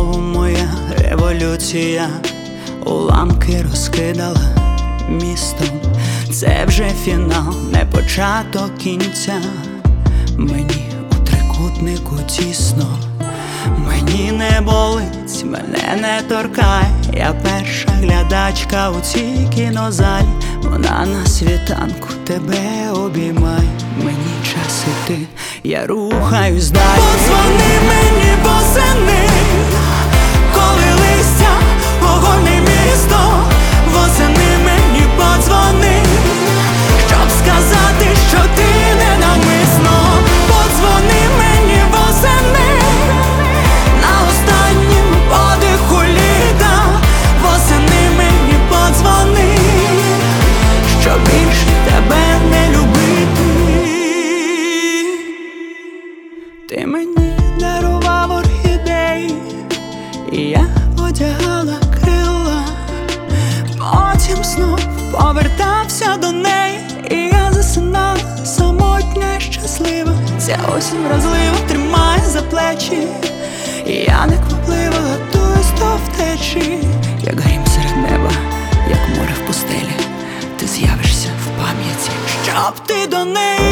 знову моя революція уламки розкидала містом. Це вже фінал, не початок кінця. Мені у трикутнику тісно, мені не болить, мене не торкає. Я перша глядачка у цій кінозалі. Вона на світанку тебе обіймає. Мені час іти, я рухаюсь далі. Подзвони мені восени, коли листя огонь місто. Восени мені подзвони, щоб сказати, що ти ненавмисно. Подзвони мені восени, на останнім подиху літа. Восени мені подзвони, щоб більше тебе не любити. Ти мені дарував орхідеї, і я одягала крила. Потім знов повертався до неї, і я засинала самотня, щаслива. Ця осінь вразлива тримає за плечі, і я неквапливо готуюсь до втечі. Як грім серед неба, як море в пустелі, ти з'явишся в пам'яті, Щоб ти до неї